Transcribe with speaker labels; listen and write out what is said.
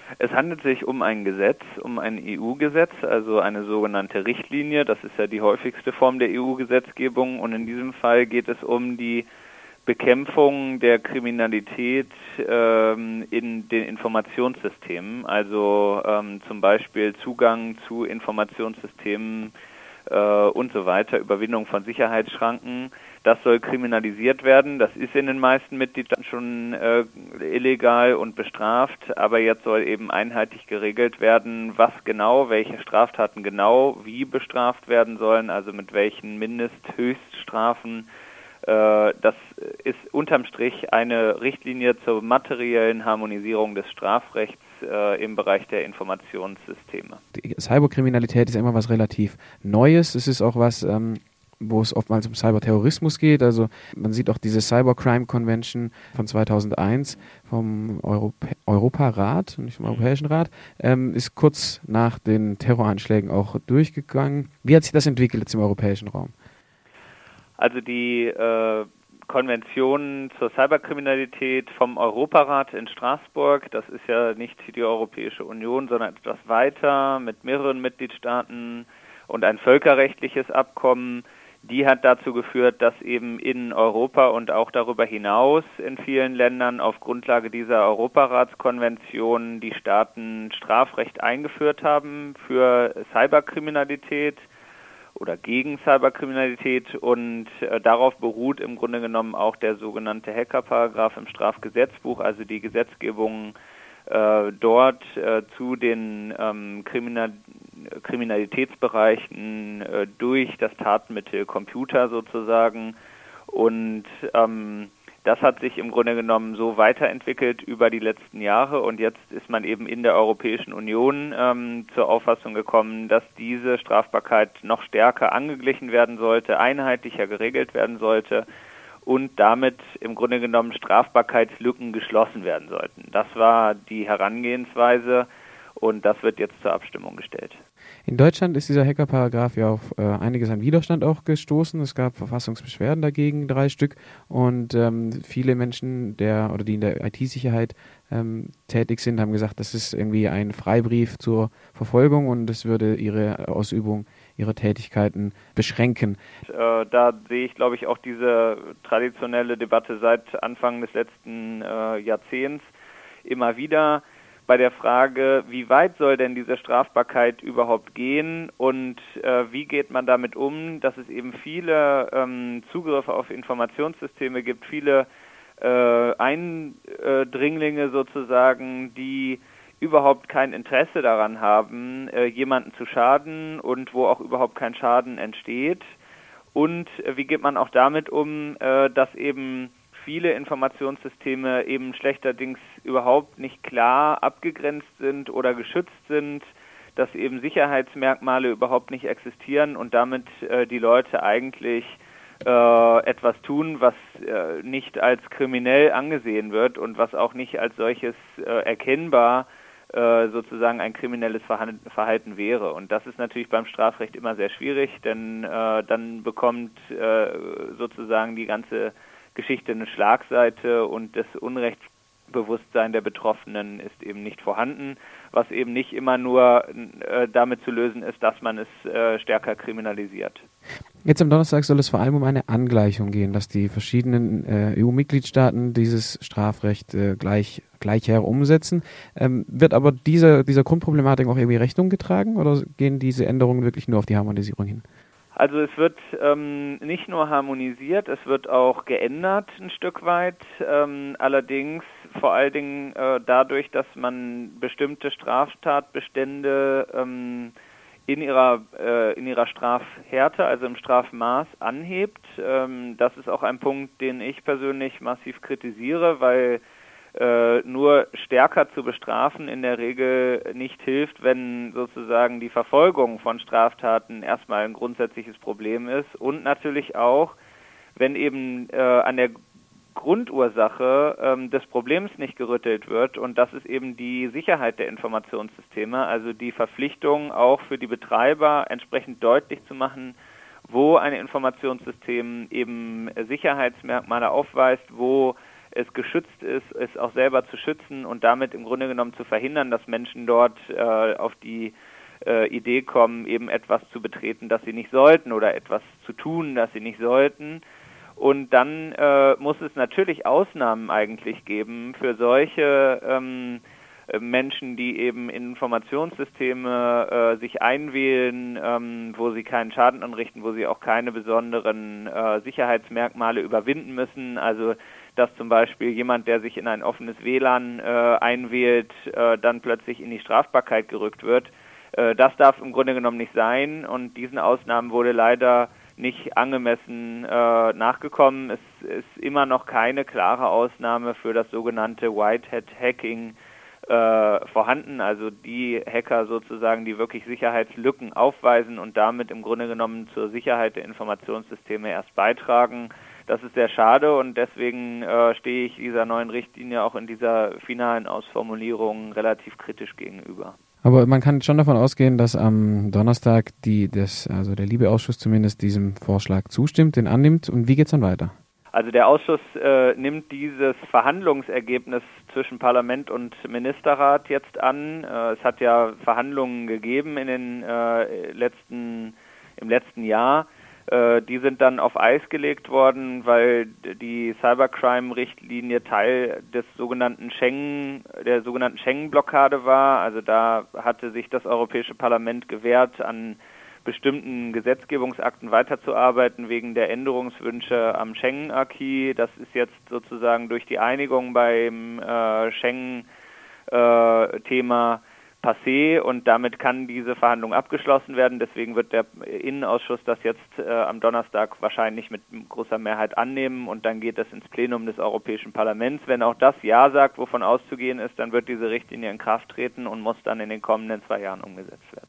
Speaker 1: Es handelt sich um ein Gesetz, um ein EU-Gesetz, also eine sogenannte Richtlinie. Das ist ja die häufigste Form der EU-Gesetzgebung. Und in diesem Fall geht es um die Bekämpfung der Kriminalität in den Informationssystemen, also zum Beispiel Zugang zu Informationssystemen und so weiter, Überwindung von Sicherheitsschranken. Das soll kriminalisiert werden. Das ist in den meisten Mitgliedstaaten schon illegal und bestraft, aber jetzt soll eben einheitlich geregelt werden, was genau, welche Straftaten genau wie bestraft werden sollen, also mit welchen Höchststrafen. Das ist unterm Strich eine Richtlinie zur materiellen Harmonisierung des Strafrechts im Bereich der Informationssysteme.
Speaker 2: Die Cyberkriminalität ist ja immer was relativ Neues. Es ist auch was, wo es oftmals um Cyberterrorismus geht. Also man sieht auch diese Cybercrime Convention von 2001 vom Europarat, nicht vom Europäischen Rat, ist kurz nach den Terroranschlägen auch durchgegangen. Wie hat sich das entwickelt jetzt im europäischen Raum?
Speaker 1: Also die Konvention zur Cyberkriminalität vom Europarat in Straßburg, das ist ja nicht die Europäische Union, sondern etwas weiter mit mehreren Mitgliedstaaten und ein völkerrechtliches Abkommen, die hat dazu geführt, dass eben in Europa und auch darüber hinaus in vielen Ländern auf Grundlage dieser Europaratskonvention die Staaten Strafrecht eingeführt haben für Cyberkriminalität oder gegen Cyberkriminalität und darauf beruht im Grunde genommen auch der sogenannte Hackerparagraph im Strafgesetzbuch, also die Gesetzgebung dort zu den Kriminalitätsbereichen durch das Tatmittel Computer sozusagen und das hat sich im Grunde genommen so weiterentwickelt über die letzten Jahre und jetzt ist man eben in der Europäischen Union zur Auffassung gekommen, dass diese Strafbarkeit noch stärker angeglichen werden sollte, einheitlicher geregelt werden sollte und damit im Grunde genommen Strafbarkeitslücken geschlossen werden sollten. Das war die Herangehensweise und das wird jetzt zur Abstimmung gestellt.
Speaker 2: In Deutschland ist dieser Hackerparagraph ja auf einiges an Widerstand auch gestoßen. Es gab Verfassungsbeschwerden dagegen, 3 Stück. Und viele Menschen, die in der IT-Sicherheit tätig sind, haben gesagt, das ist irgendwie ein Freibrief zur Verfolgung und es würde ihre Ausübung, ihre Tätigkeiten beschränken.
Speaker 1: Da sehe ich, glaube ich, auch diese traditionelle Debatte seit Anfang des letzten Jahrzehnts immer wieder bei der Frage, wie weit soll denn diese Strafbarkeit überhaupt gehen und wie geht man damit um, dass es eben viele Zugriffe auf Informationssysteme gibt, viele Eindringlinge sozusagen, die überhaupt kein Interesse daran haben, jemanden zu schaden und wo auch überhaupt kein Schaden entsteht. Und wie geht man auch damit um, dass eben viele Informationssysteme eben schlechterdings überhaupt nicht klar abgegrenzt sind oder geschützt sind, dass eben Sicherheitsmerkmale überhaupt nicht existieren und damit die Leute eigentlich etwas tun, was nicht als kriminell angesehen wird und was auch nicht als solches erkennbar sozusagen ein kriminelles Verhalten wäre. Und das ist natürlich beim Strafrecht immer sehr schwierig, denn dann bekommt sozusagen die ganze Geschichte eine Schlagseite und das Unrechtsbewusstsein der Betroffenen ist eben nicht vorhanden, was eben nicht immer nur damit zu lösen ist, dass man es stärker kriminalisiert.
Speaker 2: Jetzt am Donnerstag soll es vor allem um eine Angleichung gehen, dass die verschiedenen EU-Mitgliedstaaten dieses Strafrecht gleicher umsetzen. Wird aber dieser Grundproblematik auch irgendwie Rechnung getragen oder gehen diese Änderungen wirklich nur auf die Harmonisierung hin?
Speaker 1: Also es wird nicht nur harmonisiert, es wird auch geändert ein Stück weit, allerdings vor allen Dingen dadurch, dass man bestimmte Straftatbestände in ihrer Strafhärte, also im Strafmaß anhebt. Das ist auch ein Punkt, den ich persönlich massiv kritisiere, weil nur stärker zu bestrafen in der Regel nicht hilft, wenn sozusagen die Verfolgung von Straftaten erstmal ein grundsätzliches Problem ist und natürlich auch, wenn eben an der Grundursache des Problems nicht gerüttelt wird und das ist eben die Sicherheit der Informationssysteme, also die Verpflichtung auch für die Betreiber entsprechend deutlich zu machen, wo ein Informationssystem eben Sicherheitsmerkmale aufweist, wo es geschützt ist, es auch selber zu schützen und damit im Grunde genommen zu verhindern, dass Menschen dort auf die Idee kommen, eben etwas zu betreten, das sie nicht sollten oder etwas zu tun, das sie nicht sollten. Und dann muss es natürlich Ausnahmen eigentlich geben für solche Menschen, die eben in Informationssysteme sich einwählen, wo sie keinen Schaden anrichten, wo sie auch keine besonderen Sicherheitsmerkmale überwinden müssen. Also dass zum Beispiel jemand, der sich in ein offenes WLAN einwählt, dann plötzlich in die Strafbarkeit gerückt wird. Das darf im Grunde genommen nicht sein und diesen Ausnahmen wurde leider nicht angemessen nachgekommen. Es ist immer noch keine klare Ausnahme für das sogenannte White-Hat-Hacking vorhanden, also die Hacker sozusagen, die wirklich Sicherheitslücken aufweisen und damit im Grunde genommen zur Sicherheit der Informationssysteme erst beitragen. Das ist sehr schade und deswegen stehe ich dieser neuen Richtlinie auch in dieser finalen Ausformulierung relativ kritisch gegenüber.
Speaker 2: Aber man kann schon davon ausgehen, dass am Donnerstag der LIBE-Ausschuss zumindest diesem Vorschlag zustimmt, den annimmt. Und wie geht es dann weiter?
Speaker 1: Also der Ausschuss nimmt dieses Verhandlungsergebnis zwischen Parlament und Ministerrat jetzt an. Es hat ja Verhandlungen gegeben im letzten Jahr. Die sind dann auf Eis gelegt worden, weil die Cybercrime-Richtlinie Teil der sogenannten Schengen-Blockade war. Also da hatte sich das Europäische Parlament gewehrt, an bestimmten Gesetzgebungsakten weiterzuarbeiten wegen der Änderungswünsche am Schengen-Acquis. Das ist jetzt sozusagen durch die Einigung beim Schengen-Thema passé und damit kann diese Verhandlung abgeschlossen werden. Deswegen wird der Innenausschuss das jetzt am Donnerstag wahrscheinlich mit großer Mehrheit annehmen und dann geht es ins Plenum des Europäischen Parlaments. Wenn auch das Ja sagt, wovon auszugehen ist, dann wird diese Richtlinie in Kraft treten und muss dann in den kommenden 2 Jahren umgesetzt werden.